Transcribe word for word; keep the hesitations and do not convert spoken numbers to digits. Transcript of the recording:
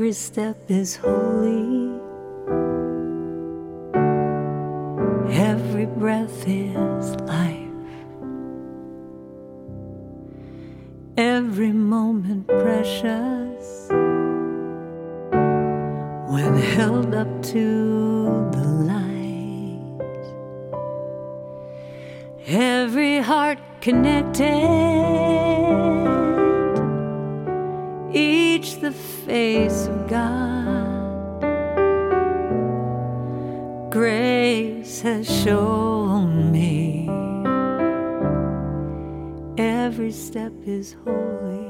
Every step is holy. Every breath is life. Every moment precious when held up to the light. Every heart connected, each the face of God. Grace has shown me every step is holy.